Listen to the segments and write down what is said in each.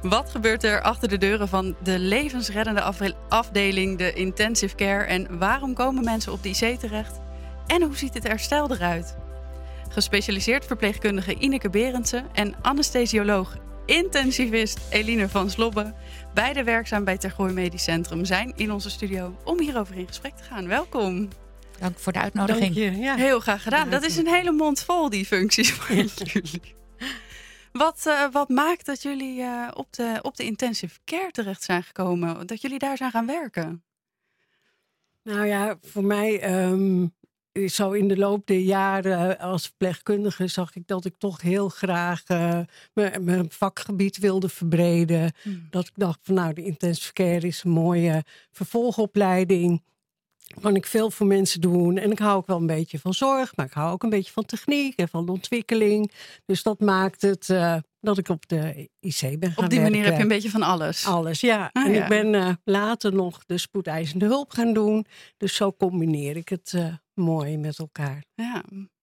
Wat gebeurt er achter de deuren van de levensreddende afdeling, de intensive care? En waarom komen mensen op de IC terecht? En hoe ziet het herstel eruit? Gespecialiseerd verpleegkundige Ineke Berendsen en anesthesioloog intensivist Eline van Slobbe, beide werkzaam bij Tergooi Medisch Centrum, zijn in onze studio om hierover in gesprek te gaan. Welkom. Dank voor de uitnodiging. Dank je, ja. Heel graag gedaan. Dat is een hele mond vol, die functies van jullie. Wat maakt dat jullie op de intensive care terecht zijn gekomen? Dat jullie daar zijn gaan werken? Nou ja, voor mij, zo in de loop der jaren als verpleegkundige zag ik dat ik toch heel graag mijn vakgebied wilde verbreden. Dat ik dacht van nou, de intensive care is een mooie vervolgopleiding. Kan ik veel voor mensen doen. En ik hou ook wel een beetje van zorg, maar ik hou ook een beetje van techniek en van ontwikkeling. Dus dat maakt het dat ik op de IC ben gaan werken. Op die manier heb je een beetje van alles? Alles, ja. En ik ben later nog de spoedeisende hulp gaan doen. Dus zo combineer ik het mooi met elkaar. Ja.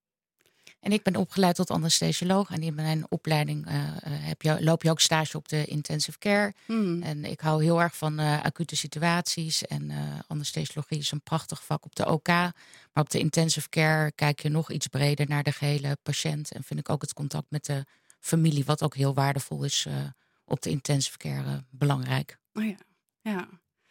En ik ben opgeleid tot anesthesioloog. En in mijn opleiding loop je ook stage op de intensive care. En ik hou heel erg van acute situaties. En anesthesiologie is een prachtig vak op de OK. Maar op de intensive care kijk je nog iets breder naar de gehele patiënt. En vind ik ook het contact met de familie, wat ook heel waardevol is op de intensive care, belangrijk. Oh ja, ja.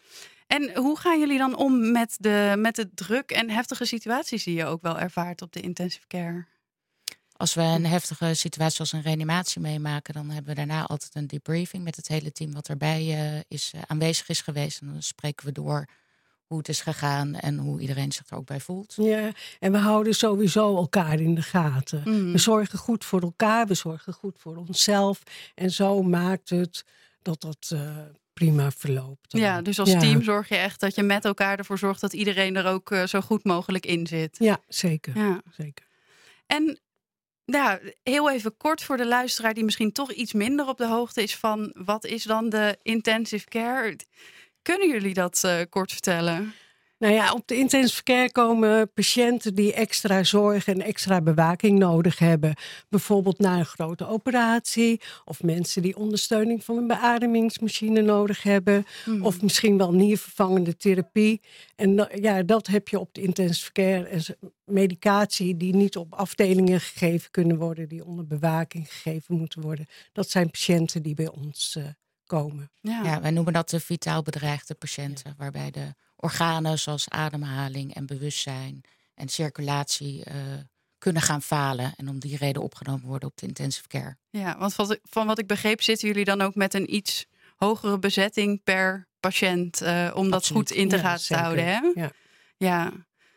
En hoe gaan jullie dan om met de druk en heftige situaties die je ook wel ervaart op de intensive care? Als we een heftige situatie als een reanimatie meemaken, dan hebben we daarna altijd een debriefing met het hele team wat erbij aanwezig is geweest. En dan spreken we door hoe het is gegaan en hoe iedereen zich er ook bij voelt. Ja, en we houden sowieso elkaar in de gaten. We zorgen goed voor elkaar, we zorgen goed voor onszelf. En zo maakt het dat prima verloopt. Ja, dus als team zorg je echt dat je met elkaar ervoor zorgt dat iedereen er ook zo goed mogelijk in zit. Ja, zeker. Ja. Zeker. En ja, heel even kort voor de luisteraar die misschien toch iets minder op de hoogte is van wat is dan de intensive care? Kunnen jullie dat kort vertellen? Nou ja, op de intensive care komen patiënten die extra zorg en extra bewaking nodig hebben. Bijvoorbeeld na een grote operatie. Of mensen die ondersteuning van een beademingsmachine nodig hebben. Of misschien wel niervervangende therapie. En dat heb je op de intensive care. En medicatie die niet op afdelingen gegeven kunnen worden. Die onder bewaking gegeven moeten worden. Dat zijn patiënten die bij ons komen. Ja, wij noemen dat de vitaal bedreigde patiënten. Waarbij de organen zoals ademhaling en bewustzijn en circulatie kunnen gaan falen. En om die reden opgenomen worden op de intensive care. Ja, want van wat ik begreep zitten jullie dan ook met een iets hogere bezetting per patiënt. Om dat goed in te gaten te houden. Hè? Ja.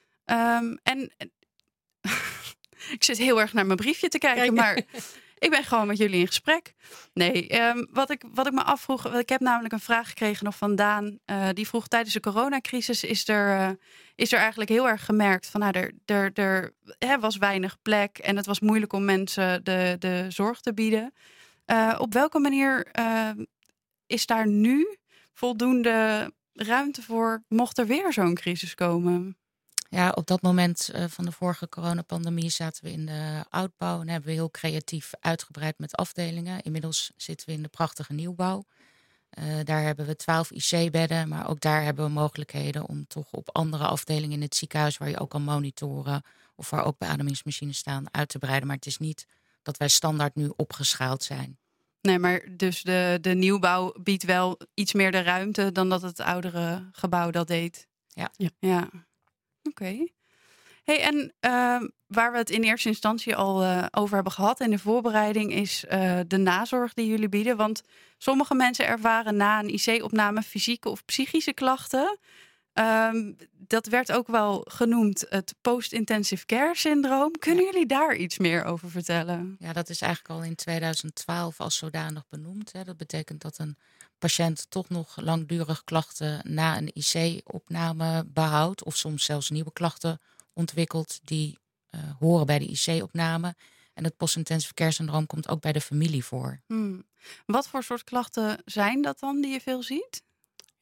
En ik zit heel erg naar mijn briefje te kijken, maar ik ben gewoon met jullie in gesprek. Nee, wat ik me afvroeg, ik heb namelijk een vraag gekregen nog van Daan. Die vroeg tijdens de coronacrisis is er eigenlijk heel erg gemerkt van er was weinig plek en het was moeilijk om mensen de zorg te bieden. Op welke manier is daar nu voldoende ruimte voor mocht er weer zo'n crisis komen? Ja, op dat moment van de vorige coronapandemie zaten we in de oudbouw en hebben we heel creatief uitgebreid met afdelingen. Inmiddels zitten we in de prachtige nieuwbouw. Daar hebben we 12 IC-bedden, maar ook daar hebben we mogelijkheden om toch op andere afdelingen in het ziekenhuis, waar je ook kan monitoren of waar ook beademingsmachines staan, uit te breiden. Maar het is niet dat wij standaard nu opgeschaald zijn. Nee, maar dus de nieuwbouw biedt wel iets meer de ruimte dan dat het oudere gebouw dat deed. Ja. Oké. Hey, en waar we het in eerste instantie al over hebben gehad in de voorbereiding is de nazorg die jullie bieden. Want sommige mensen ervaren na een IC-opname fysieke of psychische klachten. Dat werd ook wel genoemd het post-intensive care syndroom. Kunnen jullie daar iets meer over vertellen? Ja, dat is eigenlijk al in 2012 als zodanig benoemd. Hè. Dat betekent dat een patiënt toch nog langdurig klachten na een IC-opname behoudt. Of soms zelfs nieuwe klachten ontwikkelt die horen bij de IC-opname. En het post-intensive care syndroom komt ook bij de familie voor. Wat voor soort klachten zijn dat dan die je veel ziet?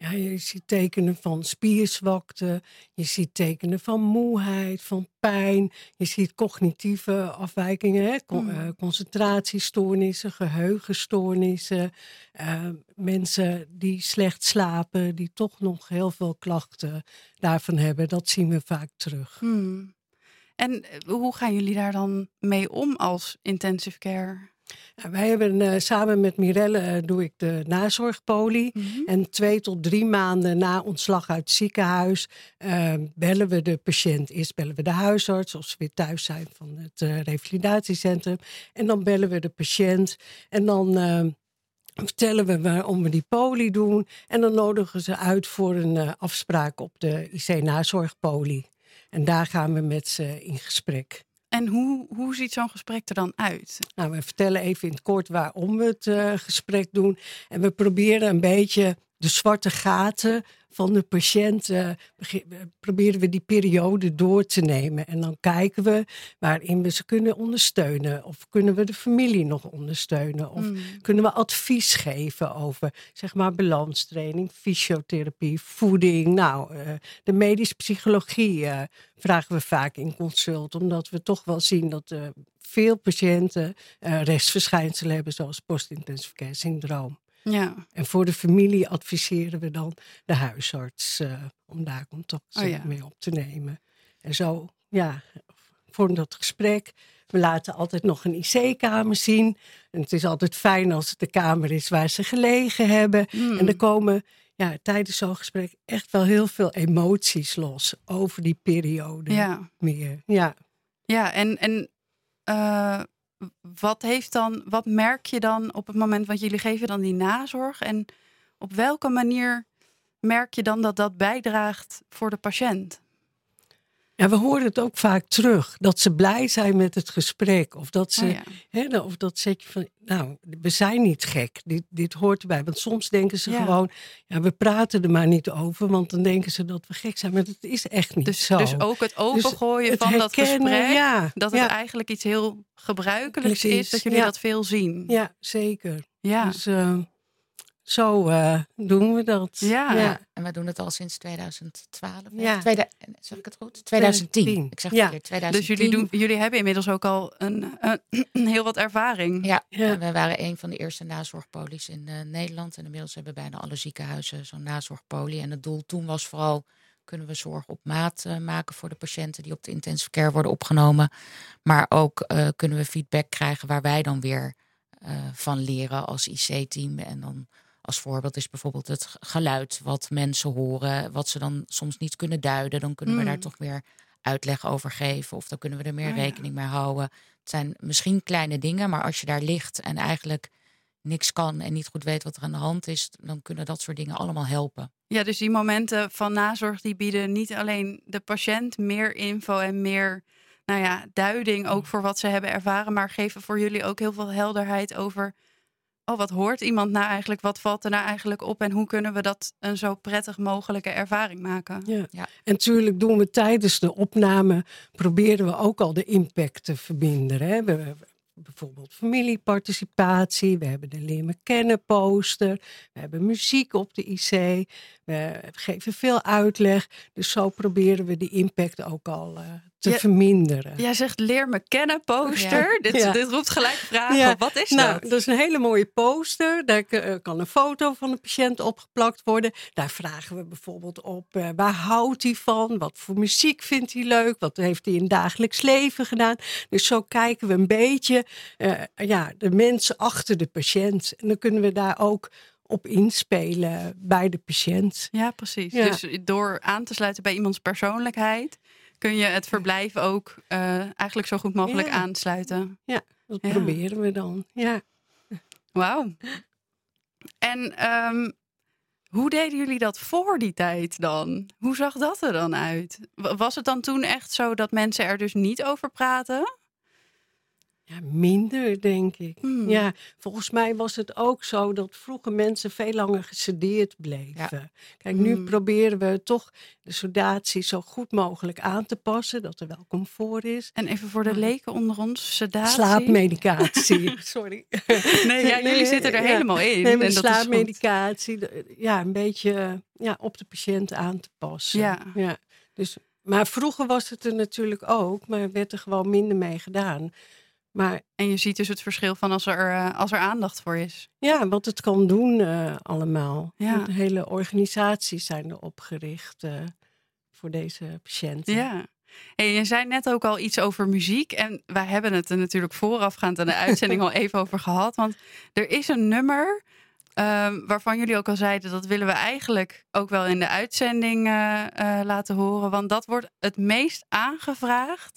Ja, je ziet tekenen van spierzwakte, je ziet tekenen van moeheid, van pijn. Je ziet cognitieve afwijkingen, concentratiestoornissen, geheugenstoornissen. Mensen die slecht slapen, die toch nog heel veel klachten daarvan hebben. Dat zien we vaak terug. En hoe gaan jullie daar dan mee om als intensive care? Wij hebben samen met Mirelle doe ik de nazorgpolie. En 2 tot 3 maanden na ontslag uit het ziekenhuis bellen we de patiënt. Eerst bellen we de huisarts als ze weer thuis zijn van het revalidatiecentrum. En dan bellen we de patiënt. En dan vertellen we waarom we die polie doen. En dan nodigen ze uit voor een afspraak op de IC-nazorgpolie. En daar gaan we met ze in gesprek. En hoe ziet zo'n gesprek er dan uit? Nou, we vertellen even in het kort waarom we het gesprek doen. En we proberen een beetje de zwarte gaten van de patiënt, proberen we die periode door te nemen. En dan kijken we waarin we ze kunnen ondersteunen. Of kunnen we de familie nog ondersteunen. Of kunnen we advies geven over, zeg maar, balanstraining, fysiotherapie, voeding. Nou, de medische psychologie vragen we vaak in consult. Omdat we toch wel zien dat veel patiënten restverschijnselen hebben, zoals post-intensive care syndroom. Ja. En voor de familie adviseren we dan de huisarts om daar contact mee op te nemen. En zo, vormt dat gesprek. We laten altijd nog een IC-kamer zien. En het is altijd fijn als het de kamer is waar ze gelegen hebben. En er komen tijdens zo'n gesprek echt wel heel veel emoties los over die periode. Ja. Meer. Ja, en wat merk je dan op het moment, want jullie geven dan die nazorg. En op welke manier merk je dan dat dat bijdraagt voor de patiënt? Ja, we horen het ook vaak terug. Dat ze blij zijn met het gesprek. Of dat ze, of dat zetje van, nou, we zijn niet gek. Dit hoort erbij. Want soms denken ze gewoon, we praten er maar niet over. Want dan denken ze dat we gek zijn. Maar dat is echt niet zo. Dus ook het opengooien van dat gesprek. Dat het eigenlijk iets heel gebruikelijks is. Dat jullie dat veel zien. Ja, zeker. Ja. Dus zo doen we dat. Ja. En we doen het al sinds 2012. Zeg ik het goed? 2010. Ik zeg het weer, 2010. Dus jullie hebben inmiddels ook al een heel wat ervaring. Ja. En we waren een van de eerste nazorgpolies in Nederland. En inmiddels hebben bijna alle ziekenhuizen zo'n nazorgpolie. En het doel toen was vooral, kunnen we zorg op maat maken voor de patiënten die op de intensive care worden opgenomen. Maar ook kunnen we feedback krijgen waar wij dan weer van leren als IC-team. En dan als voorbeeld is bijvoorbeeld het geluid wat mensen horen, wat ze dan soms niet kunnen duiden. Dan kunnen we daar toch meer uitleg over geven. Of dan kunnen we er meer rekening mee houden. Het zijn misschien kleine dingen, maar als je daar ligt en eigenlijk niks kan en niet goed weet wat er aan de hand is, dan kunnen dat soort dingen allemaal helpen. Ja, dus die momenten van nazorg die bieden niet alleen de patiënt meer info en meer duiding ook voor wat ze hebben ervaren, maar geven voor jullie ook heel veel helderheid over, wat hoort iemand nou eigenlijk? Wat valt er nou eigenlijk op? En hoe kunnen we dat een zo prettig mogelijke ervaring maken? Ja. En natuurlijk doen we tijdens de opname, proberen we ook al de impact te verminderen. Hè? We hebben bijvoorbeeld familieparticipatie. We hebben de Leer me kennen poster. We hebben muziek op de IC. We geven veel uitleg. Dus zo proberen we die impact ook al te verminderen. Jij zegt Leer me kennen poster. Ja. Dit roept gelijk vragen. Ja. Wat is dat? Dat is een hele mooie poster. Daar kan een foto van de patiënt opgeplakt worden. Daar vragen we bijvoorbeeld op, waar houdt hij van? Wat voor muziek vindt hij leuk? Wat heeft hij in het dagelijks leven gedaan? Dus zo kijken we een beetje de mensen achter de patiënt. En dan kunnen we daar ook op inspelen bij de patiënt. Ja, precies. Ja. Dus door aan te sluiten bij iemands persoonlijkheid kun je het verblijf ook eigenlijk zo goed mogelijk aansluiten. Ja, dat proberen we dan. Ja. Wauw. En hoe deden jullie dat voor die tijd dan? Hoe zag dat er dan uit? Was het dan toen echt zo dat mensen er dus niet over praten? Ja, minder, denk ik. Ja, volgens mij was het ook zo dat vroeger mensen veel langer gesedeerd bleven. Ja. Kijk, nu proberen we toch de sedatie zo goed mogelijk aan te passen, dat er wel comfort is. En even voor de leken onder ons, sedatie? Slaapmedicatie, sorry. Jullie zitten er helemaal in. Nee, maar slaapmedicatie, een beetje op de patiënt aan te passen. Ja. Dus, maar vroeger was het er natuurlijk ook, maar werd er gewoon minder mee gedaan. En je ziet dus het verschil van als er aandacht voor is. Ja, wat het kan doen allemaal. Ja. De hele organisaties zijn er opgericht voor deze patiënten. Ja. Hey, je zei net ook al iets over muziek. En wij hebben het er natuurlijk voorafgaand aan de uitzending al even over gehad. Want er is een nummer waarvan jullie ook al zeiden, dat willen we eigenlijk ook wel in de uitzending laten horen. Want dat wordt het meest aangevraagd.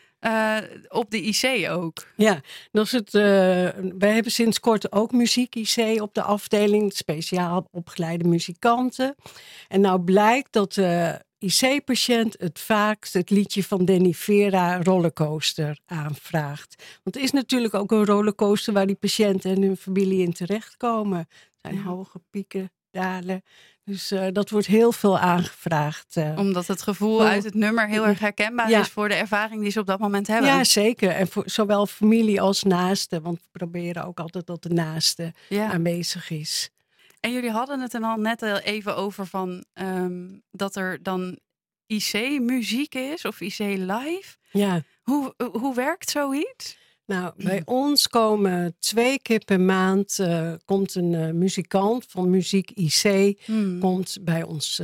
Op de IC ook. Ja, dat is het. Wij hebben sinds kort ook muziek-IC op de afdeling. Speciaal opgeleide muzikanten. En nou blijkt dat de IC-patiënt het vaakst het liedje van Danny Vera, Rollercoaster, aanvraagt. Want het is natuurlijk ook een rollercoaster waar die patiënten en hun familie in terechtkomen. Het zijn hoge pieken, dalen. Dus dat wordt heel veel aangevraagd. Omdat het gevoel uit het nummer heel erg herkenbaar is voor de ervaring die ze op dat moment hebben. Ja, zeker. En voor zowel familie als naasten. Want we proberen ook altijd dat de naaste aanwezig is. En jullie hadden het er al net even over van dat er dan IC-muziek is of IC live. Ja. Hoe werkt zoiets? Nou, bij ons komen 2 keer per maand komt een muzikant van Muziek IC komt bij ons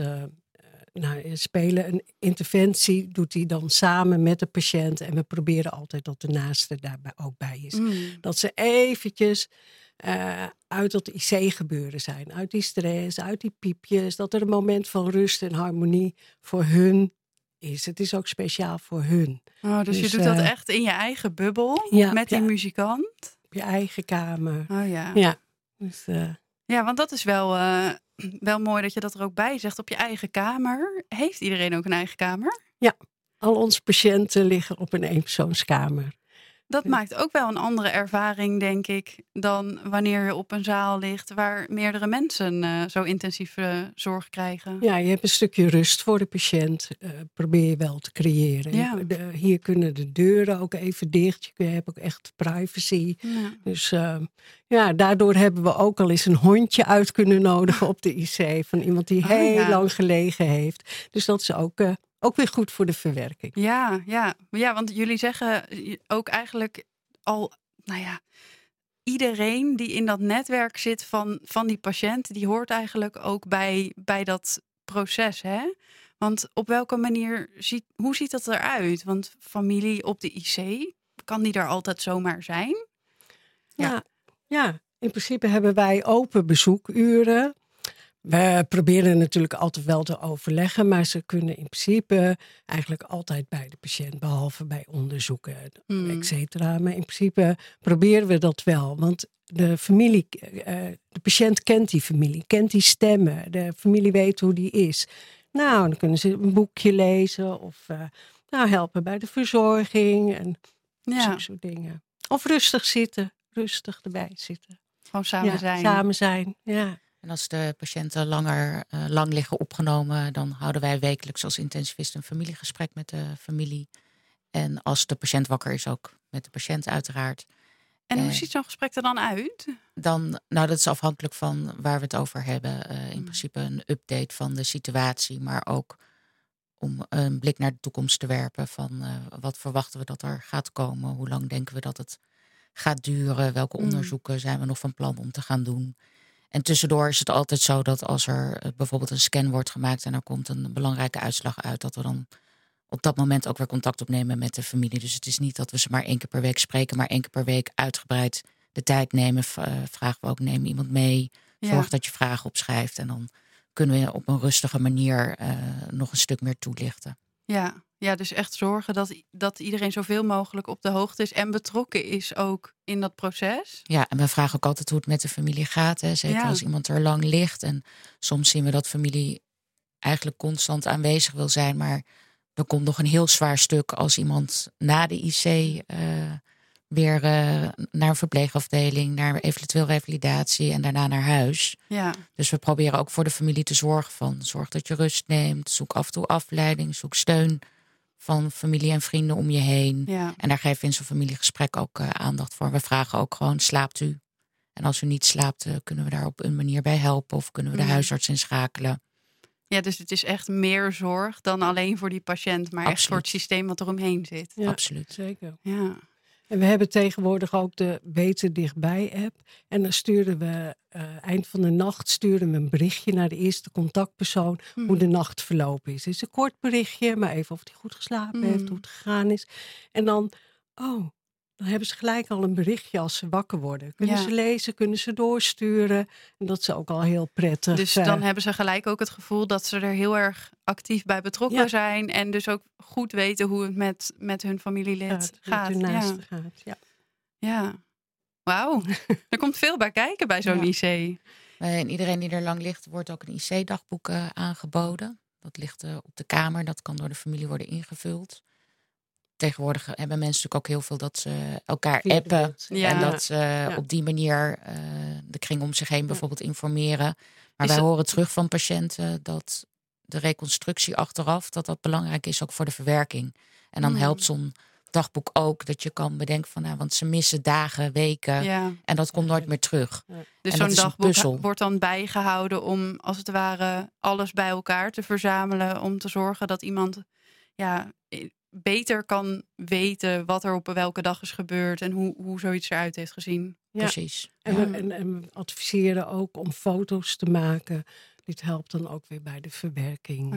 spelen. Een interventie doet hij dan samen met de patiënt. En we proberen altijd dat de naaste daarbij ook bij is. Dat ze eventjes uit dat IC-gebeuren zijn. Uit die stress, uit die piepjes. Dat er een moment van rust en harmonie voor hun is. Het is ook speciaal voor hun. Oh, dus je doet dat echt in je eigen bubbel met die muzikant? Op je eigen kamer. Oh ja. Ja, dus, want dat is wel mooi dat je dat er ook bij zegt. Op je eigen kamer. Heeft iedereen ook een eigen kamer? Ja, al onze patiënten liggen op een eenpersoonskamer. Dat maakt ook wel een andere ervaring, denk ik, dan wanneer je op een zaal ligt waar meerdere mensen zo intensief zorg krijgen. Ja, je hebt een stukje rust voor de patiënt. Probeer je wel te creëren. Ja. Hier kunnen de deuren ook even dicht. Je hebt ook echt privacy. Ja. Dus daardoor hebben we ook al eens een hondje uit kunnen nodigen op de IC. Van iemand die heel lang gelegen heeft. Dus dat is ook weer goed voor de verwerking. Ja, want jullie zeggen ook eigenlijk al, iedereen die in dat netwerk zit van die patiënt, die hoort eigenlijk ook bij dat proces, hè? Want op welke manier, hoe ziet dat eruit? Want familie op de IC, kan die daar altijd zomaar zijn? Ja, in principe hebben wij open bezoekuren. We proberen natuurlijk altijd wel te overleggen, maar ze kunnen in principe eigenlijk altijd bij de patiënt, behalve bij onderzoeken, et cetera. Maar in principe proberen we dat wel, want de familie, de patiënt kent die familie, kent die stemmen, de familie weet hoe die is. Nou, dan kunnen ze een boekje lezen of helpen bij de verzorging en zo'n soort dingen. Of rustig erbij zitten. Gewoon samen zijn. Samen zijn, ja. En als de patiënten lang liggen opgenomen, dan houden wij wekelijks als intensivist een familiegesprek met de familie. En als de patiënt wakker is, ook met de patiënt uiteraard. En hoe ziet zo'n gesprek er dan uit? Dat is afhankelijk van waar we het over hebben. In principe een update van de situatie, maar ook om een blik naar de toekomst te werpen van wat verwachten we dat er gaat komen? Hoe lang denken we dat het gaat duren? Welke onderzoeken zijn we nog van plan om te gaan doen? En tussendoor is het altijd zo dat als er bijvoorbeeld een scan wordt gemaakt en er komt een belangrijke uitslag uit, dat we dan op dat moment ook weer contact opnemen met de familie. Dus het is niet dat we ze maar 1 keer per week spreken, maar 1 keer per week uitgebreid de tijd nemen. Vragen we ook, neem iemand mee. Zorg dat je vragen opschrijft. En dan kunnen we op een rustige manier nog een stuk meer toelichten. Ja, dus echt zorgen dat iedereen zoveel mogelijk op de hoogte is en betrokken is ook in dat proces. Ja, en we vragen ook altijd hoe het met de familie gaat. Hè? Zeker als iemand er lang ligt. En soms zien we dat familie eigenlijk constant aanwezig wil zijn. Maar er komt nog een heel zwaar stuk als iemand na de IC weer naar een verpleegafdeling, naar eventueel revalidatie en daarna naar huis. Ja. Dus we proberen ook voor de familie te zorgen van zorg dat je rust neemt, zoek af en toe afleiding, zoek steun van familie en vrienden om je heen. Ja. En daar geven we in zo'n familiegesprek ook aandacht voor. We vragen ook gewoon, slaapt u? En als u niet slaapt, kunnen we daar op een manier bij helpen of kunnen we de huisarts inschakelen. Ja, dus het is echt meer zorg dan alleen voor die patiënt, maar echt voor het systeem wat eromheen zit. Ja, absoluut. Zeker. Ja. En we hebben tegenwoordig ook de Beter Dichtbij app. En dan sturen we eind van de nacht een berichtje naar de eerste contactpersoon hoe de nacht verlopen is. Het is een kort berichtje, maar even of hij goed geslapen heeft, hoe het gegaan is. En dan hebben ze gelijk al een berichtje als ze wakker worden. Kunnen ze lezen, kunnen ze doorsturen. En dat is ook al heel prettig. Dus dan hebben ze gelijk ook het gevoel dat ze er heel erg actief bij betrokken zijn. En dus ook goed weten hoe het met hun familielid gaat. Met hun naaste gaat, ja. Wauw, er komt veel bij kijken bij zo'n IC. En iedereen die er lang ligt, wordt ook een IC-dagboek aangeboden. Dat ligt op de kamer, dat kan door de familie worden ingevuld. Tegenwoordig hebben mensen natuurlijk ook heel veel dat ze elkaar appen. Ja. En dat ze op die manier de kring om zich heen bijvoorbeeld informeren. Maar wij horen terug van patiënten dat de reconstructie achteraf, dat belangrijk is ook voor de verwerking. En dan helpt zo'n dagboek ook dat je kan bedenken van, want ze missen dagen, weken. Ja. En dat komt nooit meer terug. Ja. Dus zo'n dagboek wordt dan bijgehouden om als het ware alles bij elkaar te verzamelen. Om te zorgen dat iemand beter kan weten wat er op welke dag is gebeurd en hoe zoiets eruit heeft gezien. Ja. Precies. En we adviseren ook om foto's te maken. Dit helpt dan ook weer bij de verwerking.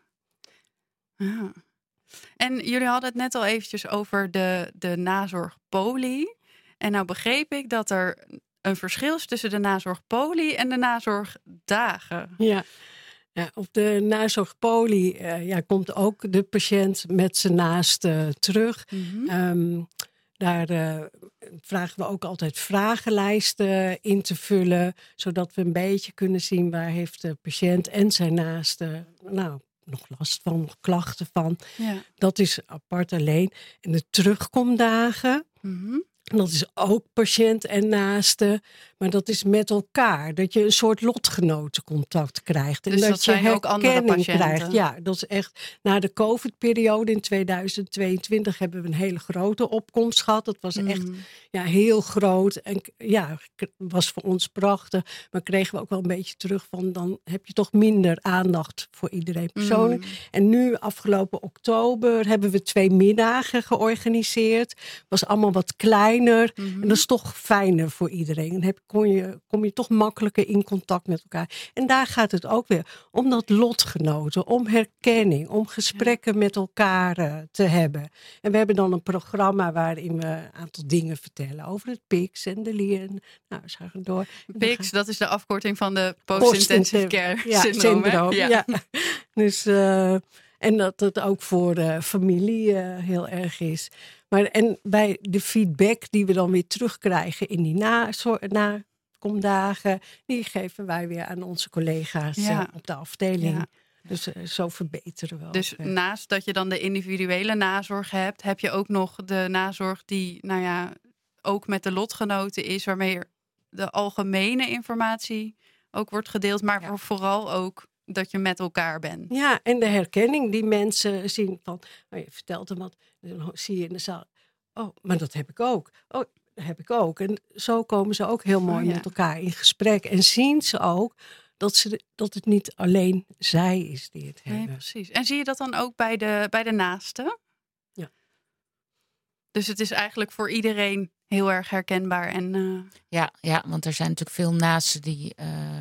Ja. En jullie hadden het net al eventjes over de nazorgpoli. En nou begreep ik dat er een verschil is tussen de nazorgpoli en de nazorgdagen. Ja. Ja, op de nazorgpoli komt ook de patiënt met zijn naaste terug. Daar vragen we ook altijd vragenlijsten in te vullen, zodat we een beetje kunnen zien waar heeft de patiënt en zijn naaste nog last van, nog klachten van. Ja. Dat is apart alleen. En de terugkomdagen, dat is ook patiënt en naaste, maar dat is met elkaar. Dat je een soort lotgenotencontact krijgt. En dus dat zijn ook andere patiënten? Krijgt. Ja, dat is echt. Na de COVID-periode in 2022 hebben we een hele grote opkomst gehad. Dat was echt heel groot. En was voor ons prachtig. Maar kregen we ook wel een beetje terug van, dan heb je toch minder aandacht voor iedereen persoonlijk. En nu, afgelopen oktober, hebben we 2 middagen georganiseerd. Was allemaal wat kleiner. En dat is toch fijner voor iedereen. Dan kom je toch makkelijker in contact met elkaar. En daar gaat het ook weer om dat lotgenoten, om herkenning, om gesprekken met elkaar te hebben. En we hebben dan een programma waarin we een aantal dingen vertellen over het PICS en de LIR. Nou, we gaan door. PICS, dat is de afkorting van de Post-Intensive Care Syndroom. Ja. Dus, en dat het ook voor de familie heel erg is. En bij de feedback die we dan weer terugkrijgen in die nakomdagen, die geven wij weer aan onze collega's op de afdeling. Ja. Dus zo verbeteren we. Dus naast dat je dan de individuele nazorg hebt, heb je ook nog de nazorg die ook met de lotgenoten is, waarmee de algemene informatie ook wordt gedeeld, maar vooral ook dat je met elkaar bent. Ja, en de herkenning die mensen zien van, je vertelt hem wat, dan zie je in de zaal, maar dat heb ik ook. Oh, dat heb ik ook. En zo komen ze ook heel mooi met elkaar in gesprek. En zien ze ook dat het niet alleen zij is die het hebben. Nee, precies. En zie je dat dan ook bij de naasten? Ja. Dus het is eigenlijk voor iedereen heel erg herkenbaar. En, Ja, want er zijn natuurlijk veel naasten die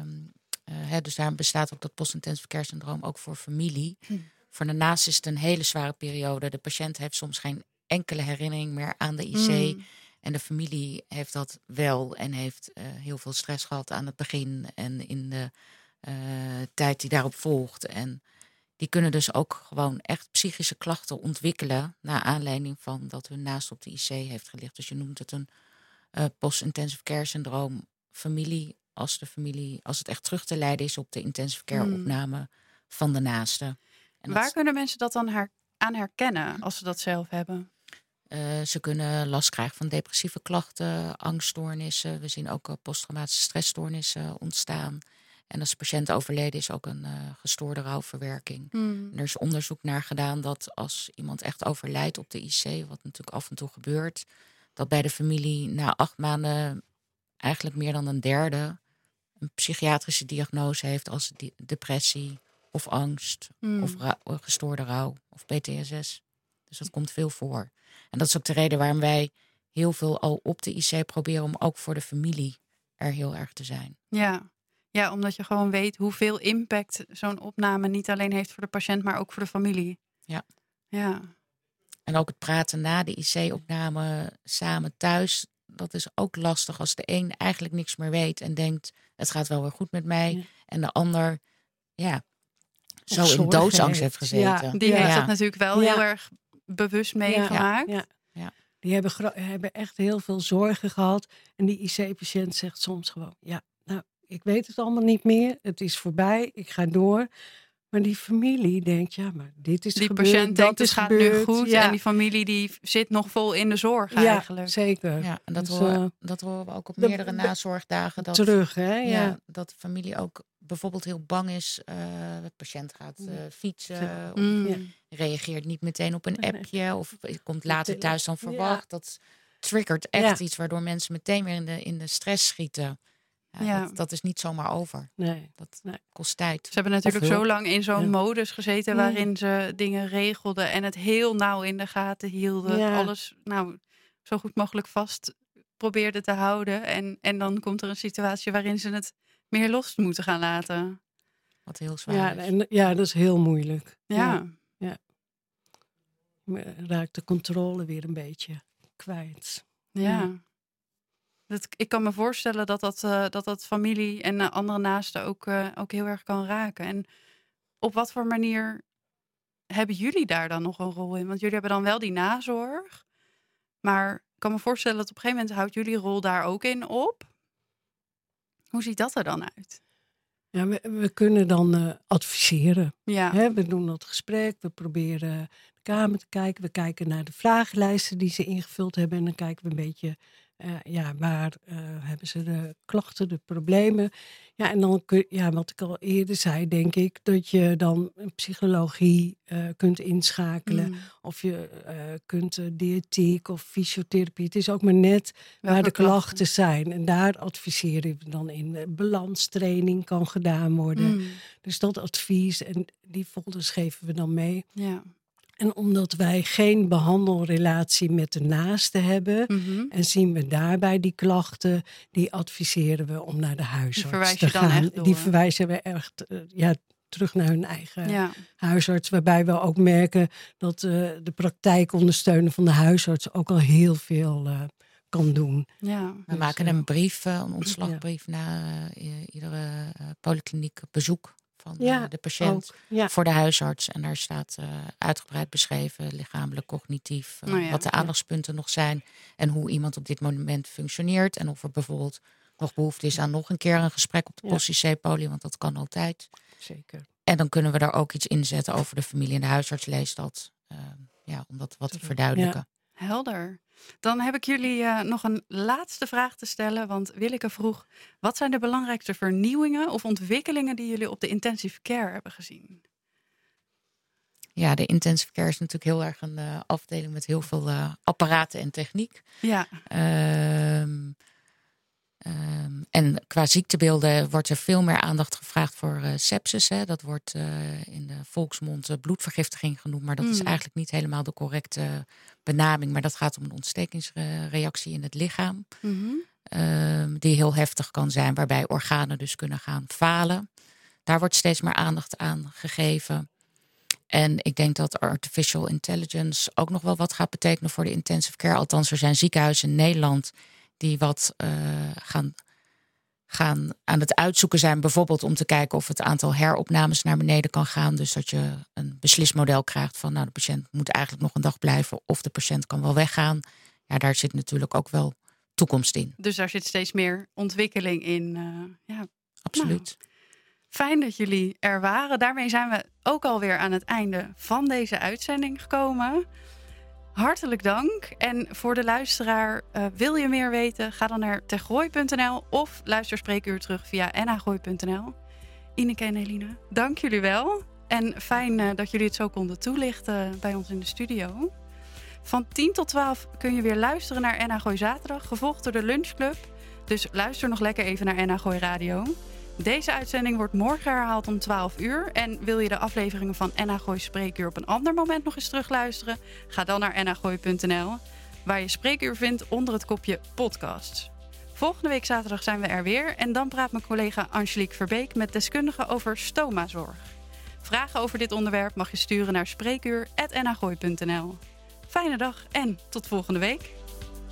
dus daar bestaat ook dat post-intensive care syndroom ook voor familie. Voor de naasten is het een hele zware periode. De patiënt heeft soms geen enkele herinnering meer aan de IC. En de familie heeft dat wel en heeft heel veel stress gehad aan het begin en in de tijd die daarop volgt. En die kunnen dus ook gewoon echt psychische klachten ontwikkelen naar aanleiding van dat hun naast op de IC heeft gelegen. Dus je noemt het een post-intensive care syndroom familie, als het echt terug te leiden is op de intensive care opname van de naaste. En waar kunnen mensen dat dan aan herkennen als ze dat zelf hebben? Ze kunnen last krijgen van depressieve klachten, angststoornissen. We zien ook posttraumatische stressstoornissen ontstaan. En als de patiënt overleden is, ook een gestoorde rouwverwerking. Er is onderzoek naar gedaan dat als iemand echt overlijdt op de IC, wat natuurlijk af en toe gebeurt, dat bij de familie na 8 maanden eigenlijk meer dan een derde een psychiatrische diagnose heeft als depressie of angst of gestoorde rouw of PTSS. Dus dat komt veel voor. En dat is ook de reden waarom wij heel veel al op de IC proberen om ook voor de familie er heel erg te zijn. Ja, omdat je gewoon weet hoeveel impact zo'n opname niet alleen heeft voor de patiënt, maar ook voor de familie. Ja. En ook het praten na de IC-opname samen thuis, dat is ook lastig als de een eigenlijk niks meer weet en denkt, het gaat wel weer goed met mij. Ja. En de ander, zo in doodsangst heeft gezeten. Die heeft dat natuurlijk wel heel erg bewust meegemaakt. Ja. Die hebben echt heel veel zorgen gehad. En die IC-patiënt zegt soms gewoon, ik weet het allemaal niet meer. Het is voorbij, ik ga door. Maar die familie denkt, maar dit is die gebeurd, patiënt denkt, het gaat nu goed. Ja. En die familie die zit nog vol in de zorg eigenlijk. Zeker. Ja, en dat horen we ook op meerdere nazorgdagen. Terug, hè? Ja, dat de familie ook bijvoorbeeld heel bang is. De patiënt gaat fietsen. Of reageert niet meteen op een appje. Of komt later thuis dan verwacht. Ja. Dat triggert echt iets waardoor mensen meteen weer in de stress schieten. Dat is niet zomaar over. Nee. Dat kost tijd. Ze hebben natuurlijk zo lang in zo'n modus gezeten waarin ze dingen regelden en het heel nauw in de gaten hielden. Ja. Alles zo goed mogelijk vast probeerden te houden. En dan komt er een situatie waarin ze het meer los moeten gaan laten. Wat heel zwaar is. Dat is heel moeilijk. Ja. Raakt de controle weer een beetje kwijt. Ja. Ik kan me voorstellen dat familie en andere naasten ook heel erg kan raken. En op wat voor manier hebben jullie daar dan nog een rol in? Want jullie hebben dan wel die nazorg. Maar ik kan me voorstellen dat op een gegeven moment houdt jullie rol daar ook in op. Hoe ziet dat er dan uit? Ja, we kunnen dan adviseren. Ja. We doen dat gesprek, we proberen de kamer te kijken. We kijken naar de vragenlijsten die ze ingevuld hebben. En dan kijken we een beetje waar hebben ze de klachten, de problemen. Ja, en dan wat ik al eerder zei, denk ik dat je dan psychologie kunt inschakelen. Of je kunt diëtiek of fysiotherapie. Het is ook maar net waar de klachten zijn. En daar adviseren we dan in. Balanstraining kan gedaan worden. Dus dat advies en die folders geven we dan mee. Ja. En omdat wij geen behandelrelatie met de naaste hebben en zien we daarbij die klachten, die adviseren we om naar de huisarts te gaan. Die verwijzen we echt terug naar hun eigen huisarts. Waarbij we ook merken dat de praktijkondersteuner van de huisarts ook al heel veel kan doen. Ja. We maken een brief, een ontslagbrief na iedere polykliniek bezoek van de patiënt voor de huisarts. En daar staat uitgebreid beschreven, lichamelijk, cognitief, wat de aandachtspunten nog zijn en hoe iemand op dit moment functioneert. En of er bijvoorbeeld nog behoefte is aan nog een keer een gesprek op de post-IC-poly, want dat kan altijd. Zeker. En dan kunnen we daar ook iets inzetten over de familie. En de huisarts leest dat, om dat wat te verduidelijken. Ja. Helder. Dan heb ik jullie nog een laatste vraag te stellen. Want Willeke vroeg, wat zijn de belangrijkste vernieuwingen of ontwikkelingen die jullie op de intensive care hebben gezien? Ja, de intensive care is natuurlijk heel erg een afdeling met heel veel apparaten en techniek. Ja. En qua ziektebeelden wordt er veel meer aandacht gevraagd voor sepsis. Hè. Dat wordt in de volksmond bloedvergiftiging genoemd. Maar dat is eigenlijk niet helemaal de correcte benaming. Maar dat gaat om een ontstekingsreactie in het lichaam. Die heel heftig kan zijn. Waarbij organen dus kunnen gaan falen. Daar wordt steeds meer aandacht aan gegeven. En ik denk dat artificial intelligence ook nog wel wat gaat betekenen voor de intensive care. Althans, er zijn ziekenhuizen in Nederland die wat gaan aan het uitzoeken zijn. Bijvoorbeeld om te kijken of het aantal heropnames naar beneden kan gaan. Dus dat je een beslismodel krijgt van de patiënt moet eigenlijk nog een dag blijven. Of de patiënt kan wel weggaan. Ja, daar zit natuurlijk ook wel toekomst in. Dus daar zit steeds meer ontwikkeling in. Absoluut. Nou, fijn dat jullie er waren. Daarmee zijn we ook alweer aan het einde van deze uitzending gekomen. Hartelijk dank. En voor de luisteraar, wil je meer weten? Ga dan naar tergooi.nl of luister Spreekuur terug via nagooi.nl. Ineke en Eline, dank jullie wel. En fijn dat jullie het zo konden toelichten bij ons in de studio. Van 10 tot 12 kun je weer luisteren naar NH Gooi Zaterdag, gevolgd door de Lunchclub. Dus luister nog lekker even naar NH Gooi Radio. Deze uitzending wordt morgen herhaald om 12 uur. En wil je de afleveringen van NH Gooi Spreekuur op een ander moment nog eens terugluisteren? Ga dan naar nagooi.nl, waar je Spreekuur vindt onder het kopje podcasts. Volgende week zaterdag zijn we er weer. En dan praat mijn collega Angelique Verbeek met deskundigen over stomazorg. Vragen over dit onderwerp mag je sturen naar spreekuur@nagooi.nl. Fijne dag en tot volgende week.